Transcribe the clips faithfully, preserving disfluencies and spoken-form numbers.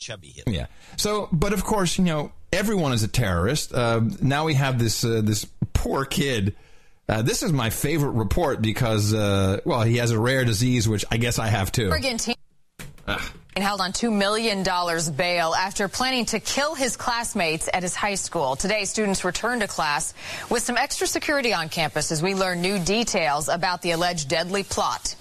chubby Hitler. Yeah. So, but of course, you know, everyone is a terrorist. Uh, now we have this uh, this poor kid. Uh, this is my favorite report because, uh, well, he has a rare disease, which I guess I have too. Oregon teen held on two million dollars bail after planning to kill his classmates at his high school. Today, students returned to class with some extra security on campus as we learn new details about the alleged deadly plot.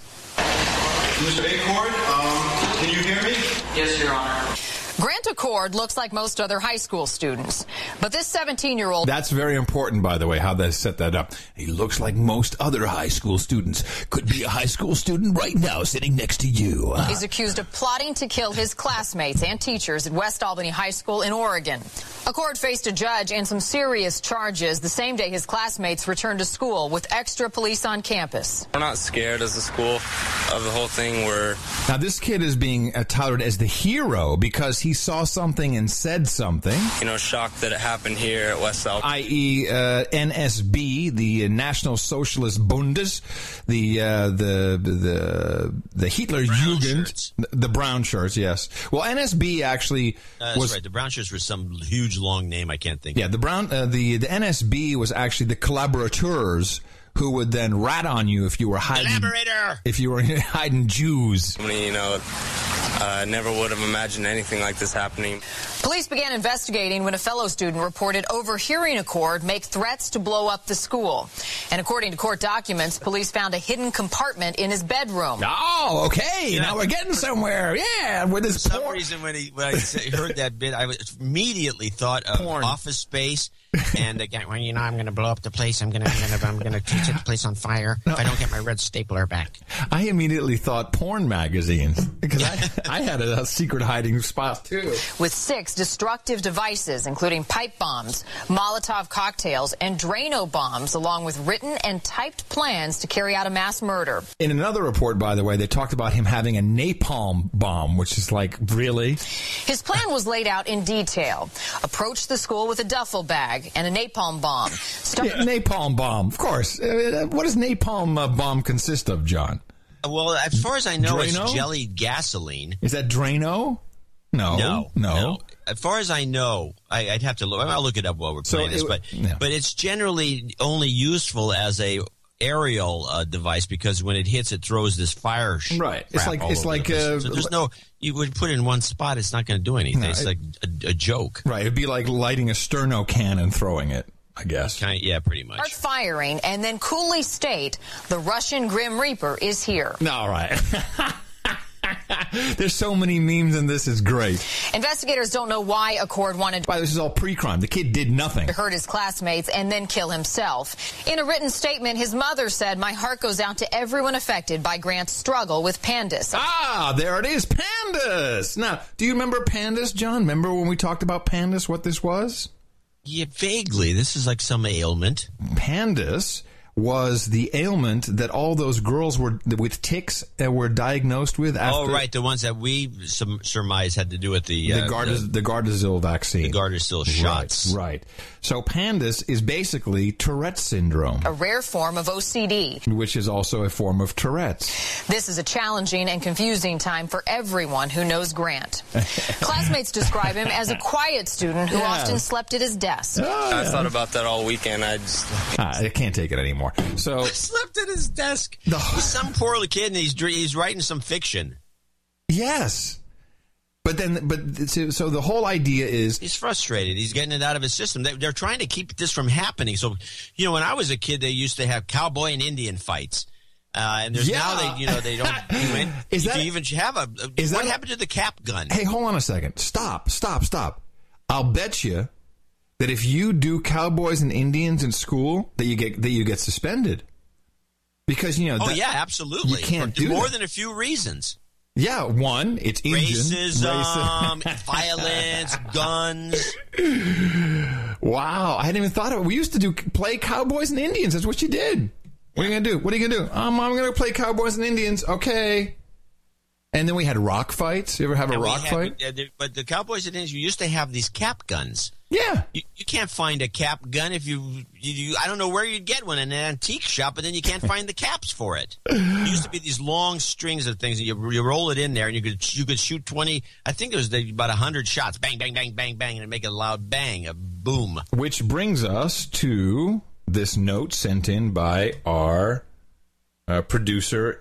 Mister Acord, um, can you hear me? Yes, Your Honor. Grant Accord looks like most other high school students, but this seventeen-year-old... That's very important, by the way, how they set that up. He looks like most other high school students. Could be a high school student right now sitting next to you. He's accused of plotting to kill his classmates and teachers at West Albany High School in Oregon. Accord faced a judge and some serious charges the same day his classmates returned to school with extra police on campus. We're not scared as a school of the whole thing. We're... Now, this kid is being uh, touted as the hero because he saw something and said something. You know, shocked that it happened here at West Albany. that is, uh, N S B, the National Socialist Bundes, the uh, the the the Hitler Jugend, the brown shirts. Yes. Well, N S B actually uh, that's was right. The brown shirts were some huge long name I can't think. Yeah, of. the brown uh, the the N S B was actually the collaborateurs who would then rat on you if you were hiding. Collaborator! If you were hiding Jews. I mean, you know, uh, never would have imagined anything like this happening. Police began investigating when a fellow student reported overhearing Accord make threats to blow up the school. And according to court documents, police found a hidden compartment in his bedroom. Oh, okay. Yeah. Now we're getting somewhere. Yeah, with this For some porn. reason, when, he, when I heard that bit, I immediately thought of Porn. Office Space. And again, well, you know, I'm going to blow up the place. I'm going to, I'm going to, I'm going to set the place on fire No. if I don't get my red stapler back. I immediately thought porn magazines because I, I had a, a secret hiding spot too. With six destructive devices, including pipe bombs, Molotov cocktails, and Drano bombs, along with written and typed plans to carry out a mass murder. In another report, by the way, they talked about him having a napalm bomb, which is like, really? His plan was laid out in detail. Approach the school with a duffel bag and a napalm bomb. Start- Yeah, napalm bomb, of course. Uh, what does napalm uh, bomb consist of, John? Well, as far as I know, Drano? it's jellied gasoline. Is that Drano? No, No, no. no. As far as I know, I, I'd have to look. I'll look it up while we're So playing this. it- But yeah. but it's generally only useful as a aerial uh, device because when it hits, it throws this fire. Sh- Right. It's crap like- all it's over like, the place. uh, so there's no. You would put it in one spot. It's not going to do anything. No, it's it- like a, a joke. Right, it'd be like lighting a sterno can and throwing it, I guess. Kind of, yeah, pretty much. Start firing and then coolly state the Russian Grim Reaper is here. All right. There's so many memes in this, it's great. Investigators don't know why Accord wanted By the way, this is all pre-crime. The kid did nothing. to hurt his classmates and then kill himself. In a written statement, his mother said, "My heart goes out to everyone affected by Grant's struggle with Pandas." Ah, there it is, Pandas. Now, do you remember Pandas, John? Remember when we talked about Pandas, what this was? Yeah, vaguely. This is like some ailment. Pandas was the ailment that all those girls were with tics uh, were diagnosed with after Oh, right, the ones that we some surmise had to do with the the, uh, Gardas, the Gardasil vaccine. the Gardasil shots. Right, right. So Pandas is basically Tourette's syndrome, A rare form of O C D. which is also a form of Tourette's. This is a challenging and confusing time for everyone who knows Grant. Classmates describe him as a quiet student who Yeah. often slept at his desk. Oh, I yeah. thought about that all weekend. I just... Ah, I can't take it anymore. So Slept at his desk. The- He's some poor little kid, and he's dr- he's writing some fiction. yes, but then but so, so the whole idea is He's frustrated. He's getting it out of his system. They, they're trying to keep this from happening. So, you know, when I was a kid, they used to have cowboy and Indian fights. Uh, and there's Yeah. now they, you know, they don't. You, Is if that- you even have a? is what that- happened to the cap gun? hey, hold on a second. Stop, stop, stop. I'll bet you that if you do cowboys and Indians in school, that you get that you get suspended. Because, you know, Oh that- yeah, absolutely. You can't For do more that. than a few reasons. Yeah, one, it's Indian. Racism, Raci- violence, guns. Wow, I hadn't even thought of it. We used to do play cowboys and Indians. That's what you did. What are you gonna do? What are you gonna do? Um, I'm gonna play cowboys and Indians. Okay. And then we had rock fights. You ever have a And we rock had- fight? uh, the- But the cowboys and Indians, you used to have these cap guns. Yeah. You, You can't find a cap gun if you, you, you, I don't know where you'd get one in an antique shop, but then you can't find the caps for it. It used to be these long strings of things, and you, you roll it in there, and you could you could shoot twenty, I think there was about one hundred shots, bang, bang, bang, bang, bang, and it'd make a loud bang, a boom. Which brings us to this note sent in by our uh, producer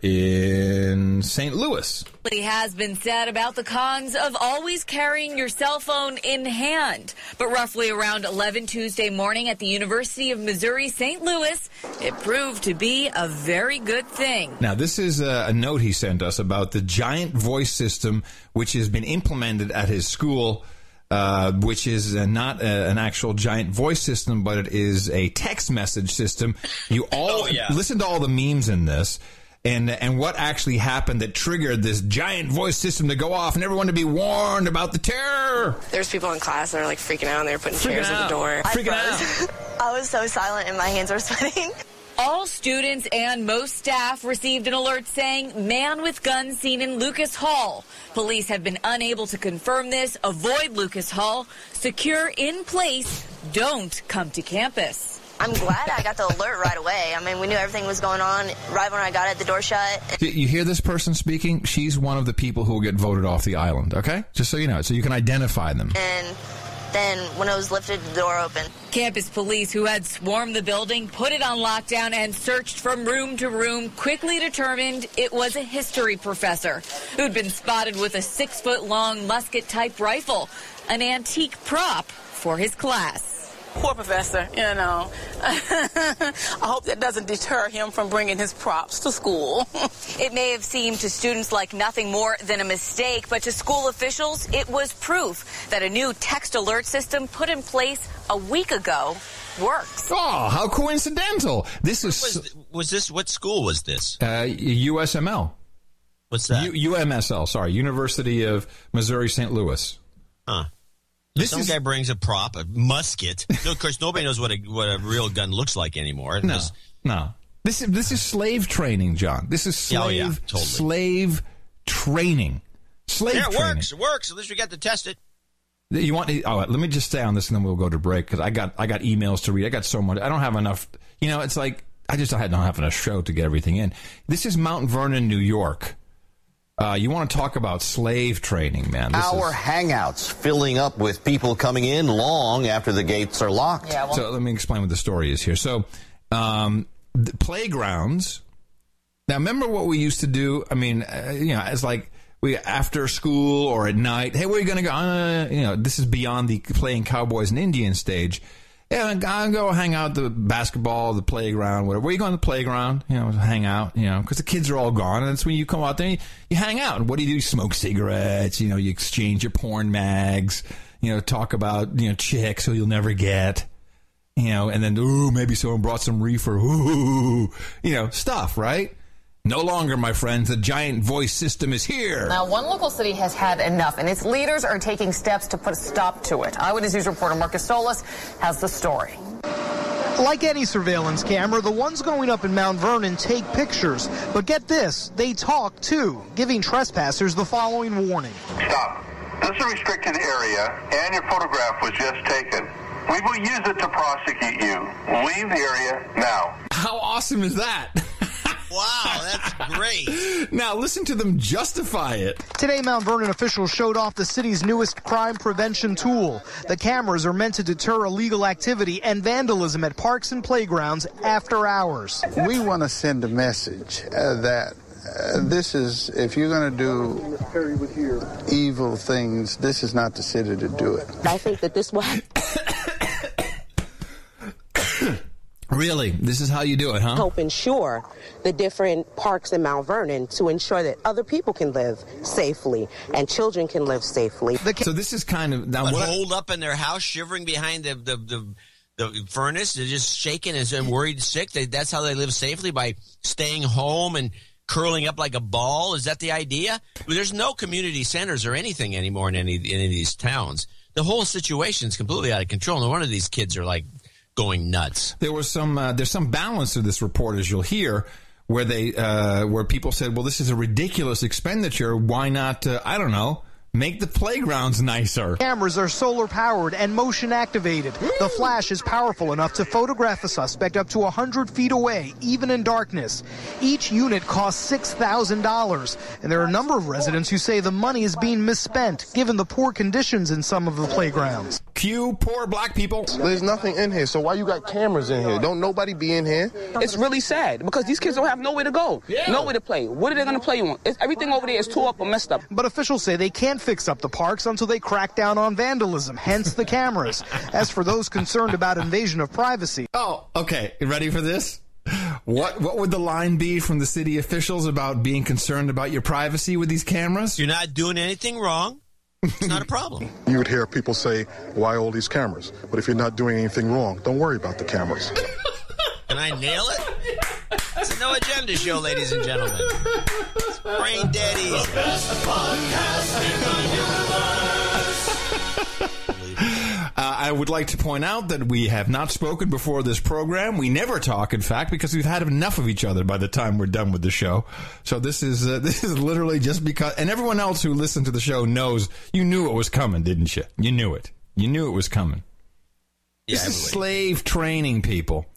in Saint Louis. He has been said about the cons of always carrying your cell phone in hand. But roughly around eleven Tuesday morning at the University of Missouri, Saint Louis, it proved to be a very good thing. Now, this is a, a note he sent us about the giant voice system, which has been implemented at his school, uh, which is uh, not a, an actual giant voice system, but it is a text message system. You all oh, yeah. listen to all the memes in this. And and what actually happened that triggered this giant voice system to go off and everyone to be warned about the terror? There's people in class that are like freaking out and they were putting freaking chairs out. at the door. Freaking out. I was so silent and my hands were sweating. All students and most staff received an alert saying, man with gun seen in Lucas Hall. Police have been unable to confirm this. Avoid Lucas Hall. Secure in place. Don't come to campus. I'm glad I got the alert right away. I mean, we knew everything was going on right when I got it, the door shut. You hear this person speaking? She's one of the people who will get voted off the island, okay? Just so you know, so you can identify them. And then when it was lifted, the door opened. Campus police who had swarmed the building, put it on lockdown, and searched from room to room, quickly determined it was a history professor who'd been spotted with a six-foot-long musket-type rifle, an antique prop for his class. Poor professor, you know. I hope that doesn't deter him from bringing his props to school. It may have seemed to students like nothing more than a mistake, but to school officials, it was proof that a new text alert system put in place a week ago works. Oh, how coincidental. This is... Was, was this, what school was this? Uh, U S M L. What's that? U- U M S L, sorry. University of Missouri, Saint Louis. Huh. This Some is, guy brings a prop, a musket. No, of course, nobody knows what a what a real gun looks like anymore. No, This- no. This is this is slave training, John. This is slave Oh, yeah, totally. slave training. Slave Yeah, it training. works. It works. At least we got to test it. You want? Oh, let me just stay on this, and then we'll go to break because I got I got emails to read. I got so much. I don't have enough. You know, it's like I just I don't have enough show to get everything in. This is Mount Vernon, New York. Uh, you want to talk about slave training, man. This Our is, hangouts filling up with people coming in long after the gates are locked. Yeah, well, so let me explain what the story is here. So, um, the playgrounds. Now, remember what we used to do? I mean, uh, you know, it's like we after school or at night. Hey, where are you going to go? Uh, you know, this is beyond the playing Cowboys and Indians stage. Yeah, I'll go hang out at the basketball, the playground, whatever. Where you go on the playground? You know, hang out, you know, because the kids are all gone. And that's when you come out there and you, you hang out. And what do you do? You smoke cigarettes, you know, you exchange your porn mags, you know, talk about, you know, chicks who you'll never get, you know, and then, ooh, maybe someone brought some reefer, ooh, you know, stuff, right? No longer, my friends, the giant voice system is here. Now, one local city has had enough, and its leaders are taking steps to put a stop to it. Eyewitness News reporter Marcus Solis has the story. Like any surveillance camera, the ones going up in Mount Vernon take pictures. But get this, they talk too, giving trespassers the following warning. Stop. This is a restricted area, and your photograph was just taken. We will use it to prosecute you. Leave the area now. How awesome is that? Wow, that's great. Now, listen to them justify it. Today, Mount Vernon officials showed off the city's newest crime prevention tool. The cameras are meant to deter illegal activity and vandalism at parks and playgrounds after hours. We want to send a message uh, that uh, this is, if you're going to do evil things, this is not the city to do it. I think that this will Really? This is how you do it, huh? help ensure the different parks in Mount Vernon to ensure that other people can live safely and children can live safely. So this is kind of... now But what holed up in their house, shivering behind the the, the, the furnace. They're just shaking and worried sick. They, that's how they live safely, by staying home and curling up like a ball. Is that the idea? There's no community centers or anything anymore in any, in any of these towns. The whole situation is completely out of control. No wonder these kids are like going nuts. There was some uh, there's some balance to this report, as you'll hear, where they uh, where people said, well, this is a ridiculous expenditure. Why not, uh, I don't know, Make the playgrounds nicer. Cameras are solar powered and motion activated. The flash is powerful enough to photograph a suspect up to one hundred feet away, even in darkness. Each unit costs six thousand dollars, and there are a number of residents who say the money is being misspent, given the poor conditions in some of the playgrounds. Cue poor black people. There's nothing in here, so why you got cameras in here? Don't nobody be in here. It's really sad because these kids don't have nowhere to go, yeah. nowhere to play. What are they going to play on? It's, everything over there is tore up or messed up. But officials say they can't fix up the parks until they crack down on vandalism, hence the cameras. As for those concerned about invasion of privacy. Oh, okay. Ready for this? What what would the line be from the city officials about being concerned about your privacy with these cameras? You're not doing anything wrong. It's not a problem. You would hear people say, why all these cameras? But if you're not doing anything wrong, don't worry about the cameras. Can I nail it? It's a No Agenda show, ladies and gentlemen. It's brain dead easy. The best podcast in the universe. Uh, I would like to point out that we have not spoken before this program. We never talk, in fact, because we've had enough of each other by the time we're done with the show. So this is uh, this is literally just because, and everyone else who listened to the show knows you knew it was coming, didn't you? You knew it. You knew it was coming. Yeah, this is slave training, people.